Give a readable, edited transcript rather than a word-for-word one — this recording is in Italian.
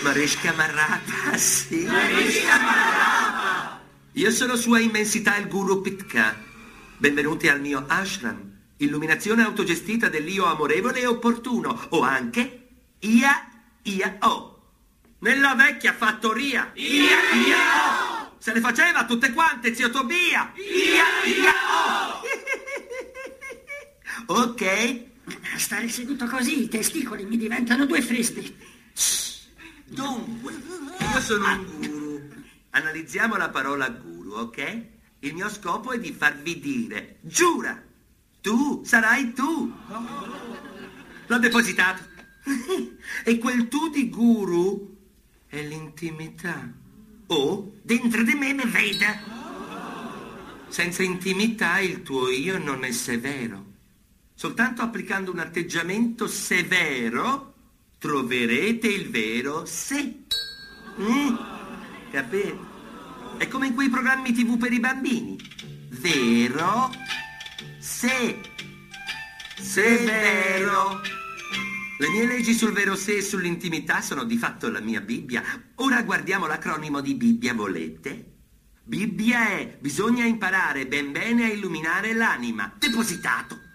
Mariška Marapa, sì. Mariška Marapa! Io sono Sua Immensità il Guru Pitka. Benvenuti al mio ashram. Illuminazione autogestita dell'io amorevole e opportuno. O anche Ia-Ia-O. Nella vecchia fattoria. Ia-Ia-O! Se le faceva tutte quante, zio Tobia. Ia-Ia-O! Ok. A stare seduto così i testicoli mi diventano 2 frisbee. Dunque, io sono un guru. Analizziamo la parola guru, ok? Il mio scopo è di farvi dire, giura, tu sarai tu. L'ho depositato. E quel tu di guru è l'intimità. O dentro di me mi vede. Senza intimità il tuo io non è severo. Soltanto applicando un atteggiamento severo troverete il vero sé. Capite? È come in quei programmi TV per i bambini. Vero sé. Severo. Le mie leggi sul vero sé e sull'intimità sono di fatto la mia Bibbia. Ora guardiamo l'acronimo di Bibbia, volete? Bibbia è bisogna imparare ben bene a illuminare l'anima. Depositato.